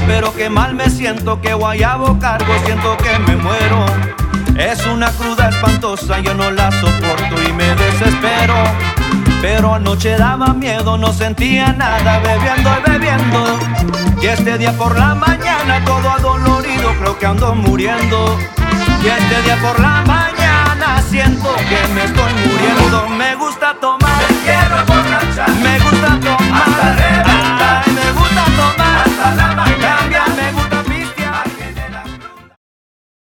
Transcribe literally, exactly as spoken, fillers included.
pero qué mal me siento, que guayabo cargo, siento que me muero. Es una cruda espantosa, yo no la soporto y me desespero. Pero anoche daba miedo, no sentía nada, bebiendo y bebiendo. Y este día por la mañana todo adolorido, creo que ando muriendo. Y este día por la mañana siento que me estoy muriendo. Me gusta tomar